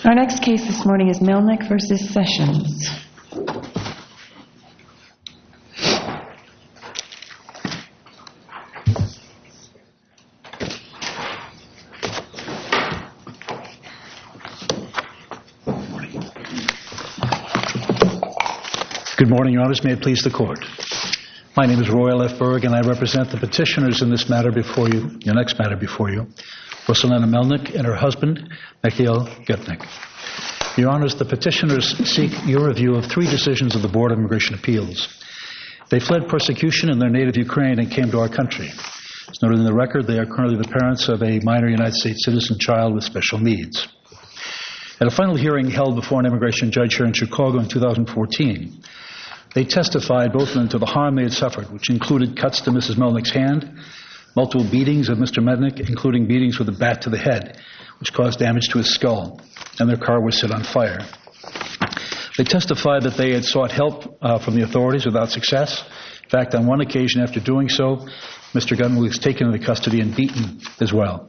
Our next case this morning is Melnick versus Sessions. Good morning, Your Honors. May it please the Court. My name is Royal F. Berg, and I represent the petitioners in this matter before you, your next matter before you, Rosalina Melnick and her husband, Mikhail Getnik. Your Honors, the petitioners seek your review of 3 decisions of the Board of Immigration Appeals. They fled persecution in their native Ukraine and came to our country. As noted in the record, they are currently the parents of a minor United States citizen child with special needs. At a final hearing held before an immigration judge here in Chicago in 2014, they testified, both of them, to the harm they had suffered, which included cuts to Mrs. Melnick's hand, multiple beatings of Mr. Melnick, including beatings with a bat to the head, which caused damage to his skull, and their car was set on fire. They testified that they had sought help from the authorities without success. In fact, on one occasion after doing so, Mr. Getnik was taken into custody and beaten as well.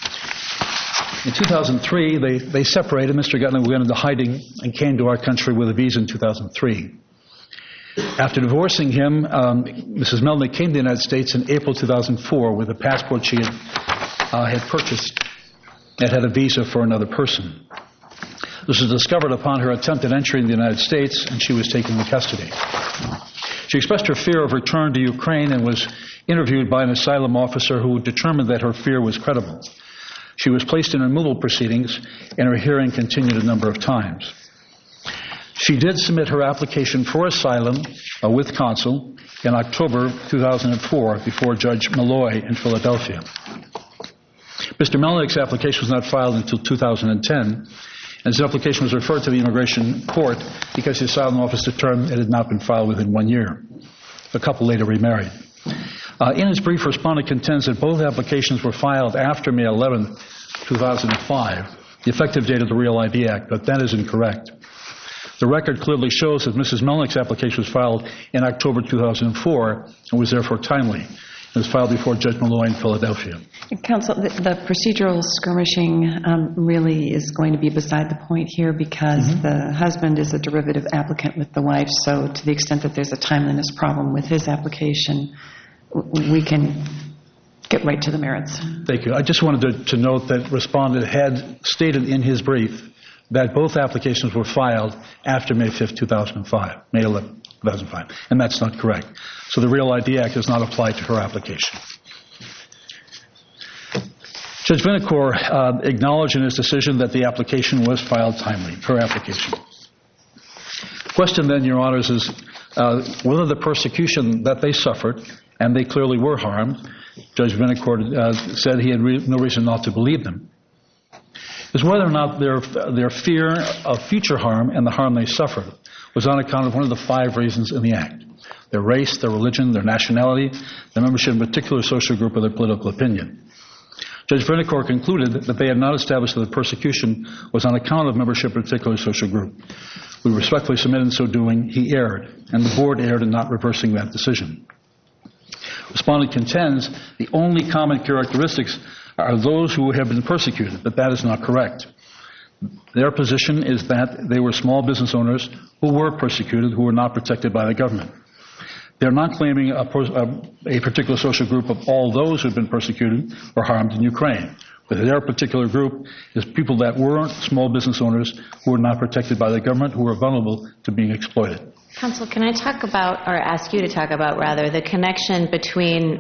In 2003, they separated. Mr. Getnik went into hiding and came to our country with a visa in 2003. After divorcing him, Mrs. Melnick came to the United States in April 2004 with a passport she had purchased that had a visa for another person. This was discovered upon her attempted entry in the United States, and she was taken into custody. She expressed her fear of return to Ukraine and was interviewed by an asylum officer who determined that her fear was credible. She was placed in removal proceedings, and her hearing continued a number of times. She did submit her application for asylum with counsel in October 2004 before Judge Malloy in Philadelphia. Mr. Melnick's application was not filed until 2010, and his application was referred to the immigration court because the asylum office determined it had not been filed within 1 year. The couple later remarried. In his brief, respondent contends that both applications were filed after May 11, 2005, the effective date of the Real ID Act, but that is incorrect. The record clearly shows that Mrs. Melnick's application was filed in October 2004 and was therefore timely. It was filed before Judge Malloy in Philadelphia. Counsel, the procedural skirmishing really is going to be beside the point here because the husband is a derivative applicant with the wife, so to the extent that there's a timeliness problem with his application, we can get right to the merits. Thank you. I just wanted to note that respondent had stated in his brief that both applications were filed after May 5, 2005, May 11, 2005, and that's not correct. So the Real ID Act does not apply to her application. Judge Vinokur acknowledged in his decision that the application was filed timely, her application. The question then, Your Honors, is whether the persecution that they suffered, and they clearly were harmed, Judge Vinokur said he had no reason not to believe them, is whether or not their fear of future harm and the harm they suffered was on account of one of the 5 reasons in the Act: their race, their religion, their nationality, their membership in a particular social group, or their political opinion. Judge Vinokur concluded that they had not established that the persecution was on account of membership in a particular social group. We respectfully submit in so doing he erred, and the Board erred in not reversing that decision. Respondent contends the only common characteristics are those who have been persecuted, but that is not correct. Their position is that they were small business owners who were persecuted, who were not protected by the government. They're not claiming a particular social group of all those who have been persecuted or harmed in Ukraine. But their particular group is people that were small business owners who were not protected by the government, who were vulnerable to being exploited. Counsel, can I talk about, or ask you to talk about rather, the connection between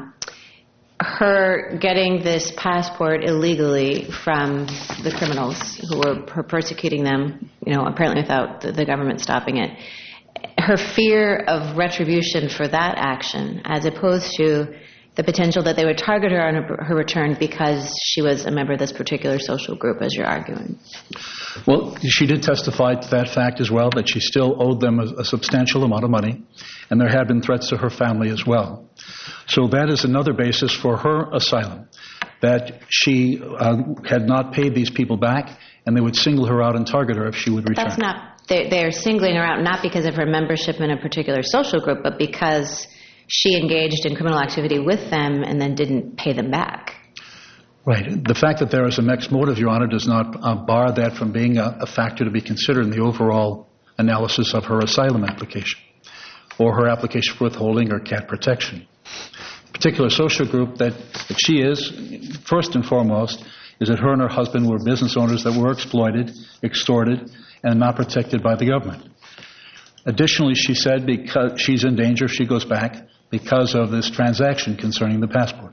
her getting this passport illegally from the criminals who were persecuting them, apparently without the government stopping it, her fear of retribution for that action, as opposed to the potential that they would target her on her return because she was a member of this particular social group, as you're arguing? Well, she did testify to that fact as well, that she still owed them a substantial amount of money, and there had been threats to her family as well. So that is another basis for her asylum, that she had not paid these people back, and they would single her out and target her if she would return. That's not, they're singling her out not because of her membership in a particular social group, but because she engaged in criminal activity with them and then didn't pay them back. Right. The fact that there is a mixed motive, Your Honor, does not bar that from being a factor to be considered in the overall analysis of her asylum application or her application for withholding or cat protection. The particular social group that she is, first and foremost, is that her and her husband were business owners that were exploited, extorted, and not protected by the government. Additionally, she said because she's in danger if she goes back because of this transaction concerning the passport.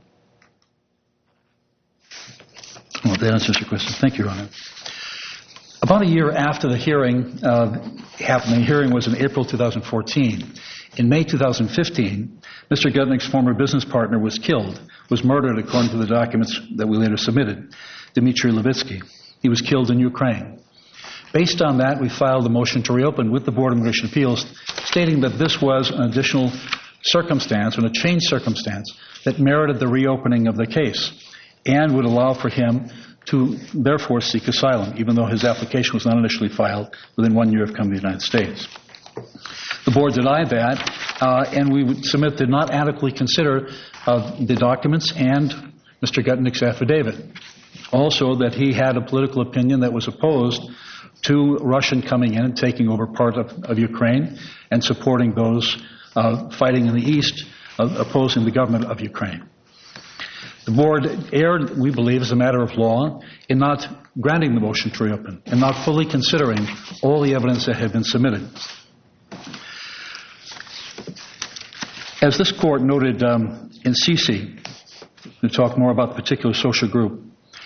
Well, that answers your question. Thank you, Your Honor. About a year after the hearing happened, the hearing was in April 2014. In May 2015, Mr. Gutnick's former business partner was murdered according to the documents that we later submitted, Dmitry Levitsky. He was killed in Ukraine. Based on that, we filed a motion to reopen with the Board of Immigration Appeals, stating that this was an additional circumstance, or a changed circumstance, that merited the reopening of the case and would allow for him to therefore seek asylum, even though his application was not initially filed within 1 year of coming to the United States. The board denied that, and we would submit did not adequately consider the documents and Mr. Gutnick's affidavit. Also, that he had a political opinion that was opposed to Russian coming in and taking over part of Ukraine and supporting those fighting in the east, opposing the government of Ukraine. The board erred, we believe, as a matter of law, in not granting the motion to reopen and not fully considering all the evidence that had been submitted. As this court noted in CC, to talk more about the particular social group,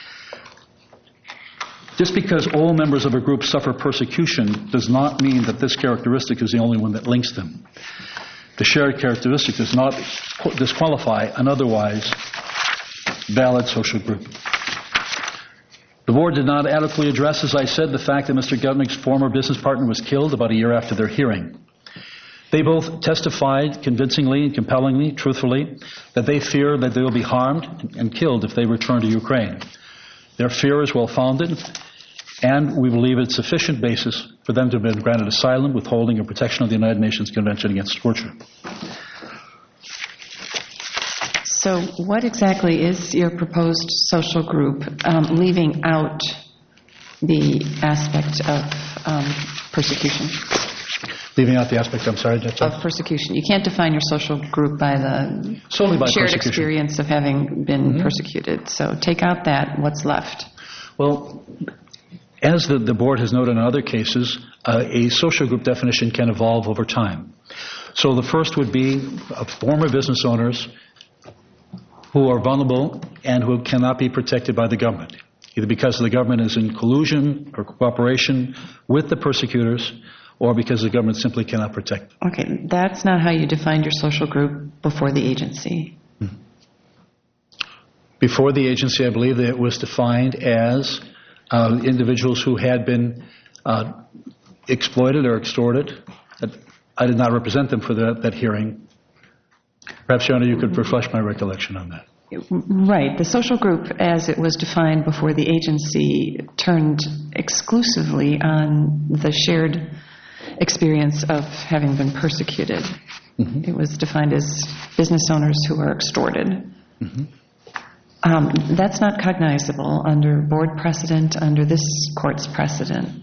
just because all members of a group suffer persecution does not mean that this characteristic is the only one that links them. The shared characteristic does not disqualify an otherwise valid social group. The board did not adequately address, as I said, the fact that Mr. Gutnick's former business partner was killed about a year after their hearing. They both testified convincingly and compellingly, truthfully, that they fear that they will be harmed and killed if they return to Ukraine. Their fear is well-founded, and we believe it's sufficient basis for them to have been granted asylum, withholding, and protection of the United Nations Convention Against Torture. So what exactly is your proposed social group, leaving out the aspect of persecution? Leaving out the aspect, I'm sorry, Judge? Of persecution. You can't define your social group by the solely by shared persecution. Experience of having been persecuted. So take out that, what's left? Well, as the board has noted in other cases, a social group definition can evolve over time. So the first would be former business owners who are vulnerable and who cannot be protected by the government, either because the government is in collusion or cooperation with the persecutors, or because the government simply cannot protect them. Okay, that's not how you defined your social group before the agency. Before the agency, I believe that it was defined as individuals who had been exploited or extorted. I did not represent them for that hearing. Perhaps, Your Honor, you could refresh my recollection on that. Right. The social group, as it was defined before the agency, turned exclusively on the shared experience of having been persecuted. It was defined as business owners who are extorted. That's not cognizable under board precedent, under this court's precedent.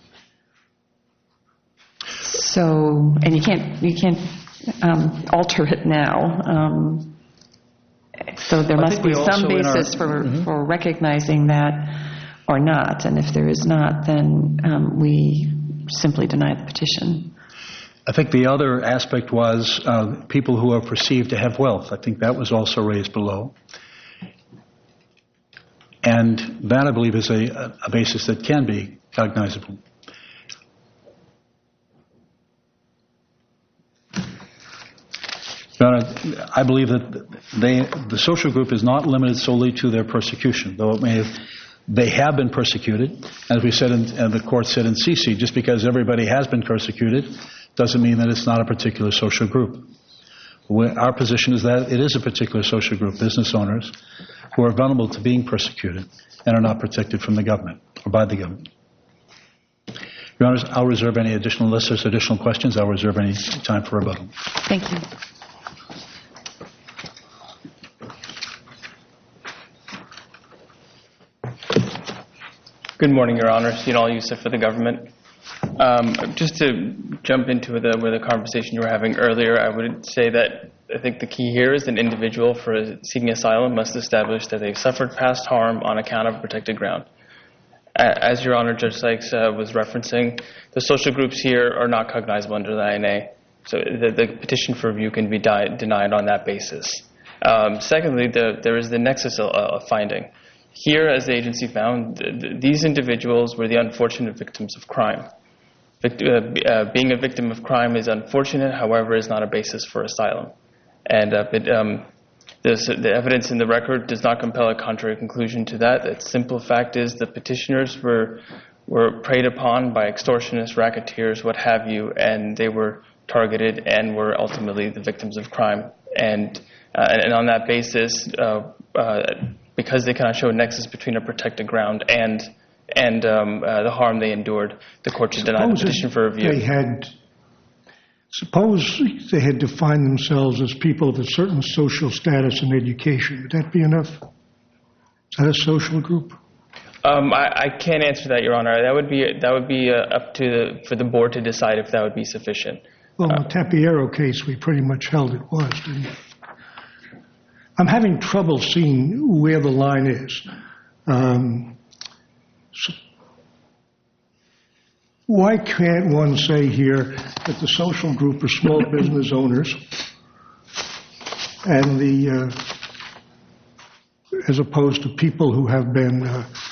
So, and you can't alter it now. So there must be some basis for recognizing that or not. And if there is not, then we simply deny the petition. I think the other aspect was people who are perceived to have wealth. I think that was also raised below. And that, I believe, is a basis that can be cognizable. Your Honor, I believe that the social group is not limited solely to their persecution, though they have been persecuted. As we said, and the court said in CC, just because everybody has been persecuted doesn't mean that it's not a particular social group. Our position is that it is a particular social group, business owners, who are vulnerable to being persecuted and are not protected from the government or by the government. Your Honors, I'll reserve any additional, unless there's additional questions, I'll reserve any time for rebuttal. Thank you. Good morning, Your Honor. Sinal Youssef for the government. Just to jump into where the conversation you were having earlier, I would say that I think the key here is an individual for seeking asylum must establish that they've suffered past harm on account of protected ground. As Your Honor, Judge Sykes was referencing, the social groups here are not cognizable under the INA, so the petition for review can be denied on that basis. Secondly, there is the nexus finding. Here, as the agency found, these individuals were the unfortunate victims of crime. Being a victim of crime is unfortunate, however, is not a basis for asylum. And the evidence in the record does not compel a contrary conclusion to that. The simple fact is the petitioners were preyed upon by extortionists, racketeers, what have you, and they were targeted and were ultimately the victims of crime. And on that basis, because they cannot show a nexus between a protected ground and the harm they endured, the court should deny the petition for review. Suppose they had defined themselves as people of a certain social status and education. Would that be enough? Is that a social group? I can't answer that, Your Honor. That would be up to for the board to decide if that would be sufficient. Well, in the Tapiero case, we pretty much held it was, didn't we? I'm having trouble seeing where the line is. Why can't one say here that the social group are small business owners and as opposed to people who have been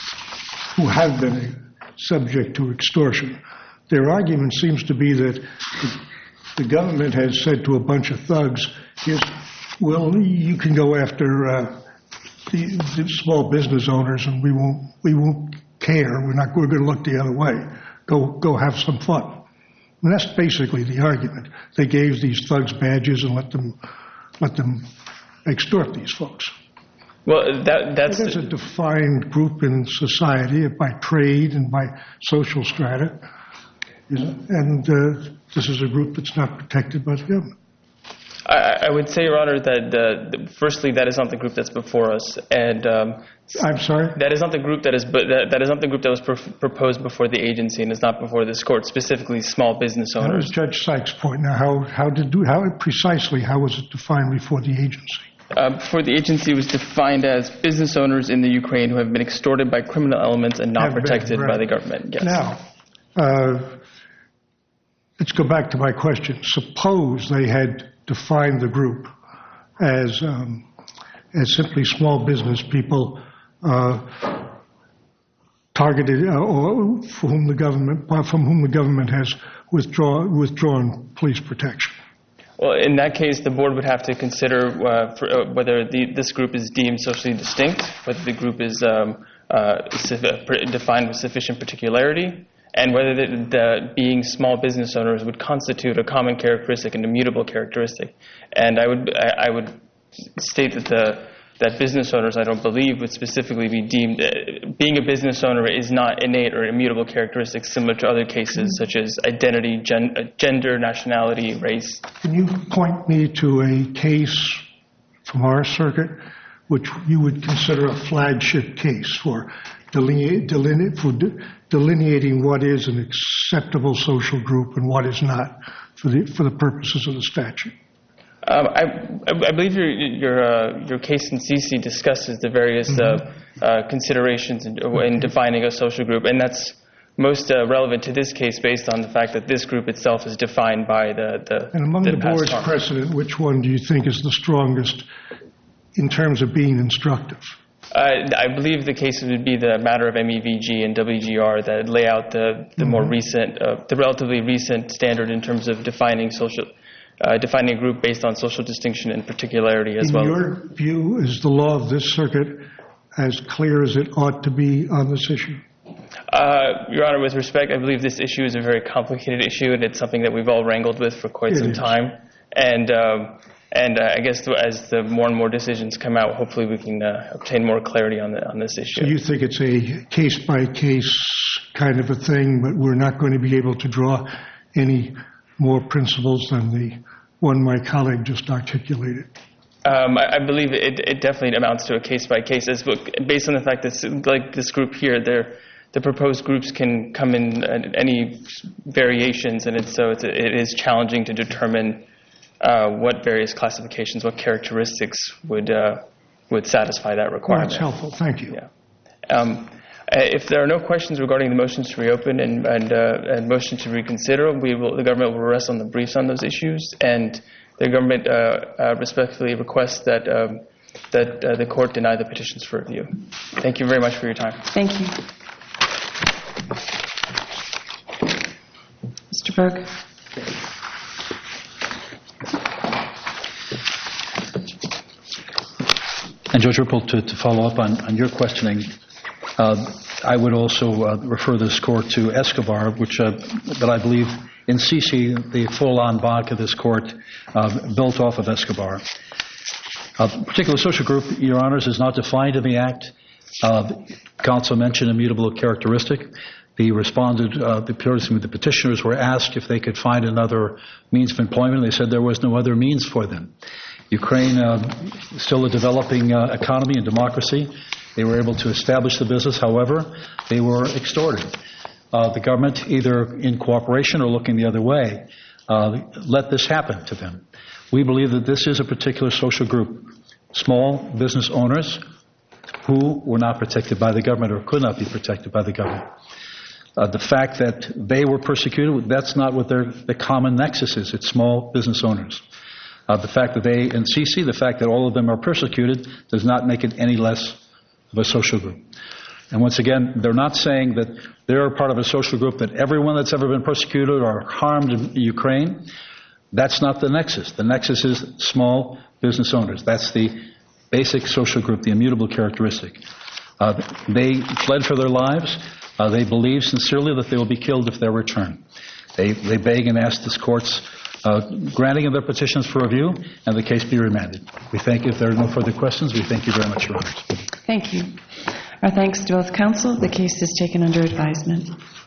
subject to extortion? Their argument seems to be that the government has said to a bunch of thugs, well, you can go after the small business owners, and we won't care. We're going to look the other way. Go have some fun. And that's basically the argument. They gave these thugs badges and let them extort these folks. Well, that's a defined group in society by trade and by social strata, and this is a group that's not protected by the government. I would say, Your Honor, that firstly, that is not the group that's before us, and I'm sorry. That is not the group that was proposed before the agency, and is not before this court. Specifically, small business owners. That was Judge Sykes' point. Now, how was it defined before the agency? Before the agency, was defined as business owners in the Ukraine who have been extorted by criminal elements and not protected by the government. Yes. Now, let's go back to my question. Suppose they had defined the group as simply small business people targeted or from whom the government has withdrawn police protection. Well, in that case, the board would have to consider whether this group is deemed socially distinct, whether the group is defined with sufficient particularity, and whether the being small business owners would constitute a common characteristic and immutable characteristic. And I would state that business owners, I don't believe, would specifically be deemed. Being a business owner is not innate or immutable characteristics similar to other cases such as identity, gender, nationality, race. Can you point me to a case from our circuit which you would consider a flagship case for delineating what is an acceptable social group and what is not for the purposes of the statute? I believe your case in CC discusses the various considerations in defining a social group, and that's most relevant to this case based on the fact that this group itself is defined by the And among the board's precedent, which one do you think is the strongest in terms of being instructive? I believe the cases would be the matter of MEVG and WGR that lay out the more recent, the relatively recent standard in terms of defining a group based on social distinction and particularity as well. In your view, is the law of this circuit as clear as it ought to be on this issue? Your Honor, with respect, I believe this issue is a very complicated issue, and it's something that we've all wrangled with for quite some time. And I guess as the more and more decisions come out, hopefully we can obtain more clarity on this issue. So you think it's a case-by-case kind of a thing, but we're not going to be able to draw any more principles than the one my colleague just articulated? I believe it definitely amounts to a case-by-case, based on the fact that, like this group here, the proposed groups can come in any variations, and it is challenging to determine what various classifications, what characteristics would satisfy that requirement. That's helpful. Thank you. Yeah. If there are no questions regarding the motions to reopen and motion to reconsider, the government will rest on the briefs on those issues, and the government respectfully requests that the court deny the petitions for review. Thank you very much for your time. Thank you. Mr. Berg. And Judge Ripple, to follow up on your questioning, I would also refer this court to Escobar, which that I believe in Sisi, the full en banc of this court built off of Escobar. A particular social group, Your Honors, is not defined in the Act. Counsel mentioned immutable characteristic. The petitioners were asked if they could find another means of employment. They said there was no other means for them. Ukraine is still a developing economy and democracy. They were able to establish the business. However, they were extorted. The government, either in cooperation or looking the other way, let this happen to them. We believe that this is a particular social group, small business owners who were not protected by the government or could not be protected by the government. The fact that they were persecuted, that's not what the common nexus is. It's small business owners. The fact that in Sisi, the fact that all of them are persecuted does not make it any less of a social group. And once again, they're not saying that they're part of a social group that everyone that's ever been persecuted or harmed in Ukraine. That's not the nexus. The nexus is small business owners. That's the basic social group, the immutable characteristic. They fled for their lives. They believe sincerely that they will be killed if they return. They beg and ask this court's granting of their petitions for review and the case be remanded. We thank you. If there are no further questions, we thank you very much, Your Honors. Thank you. Our thanks to both counsel. The case is taken under advisement.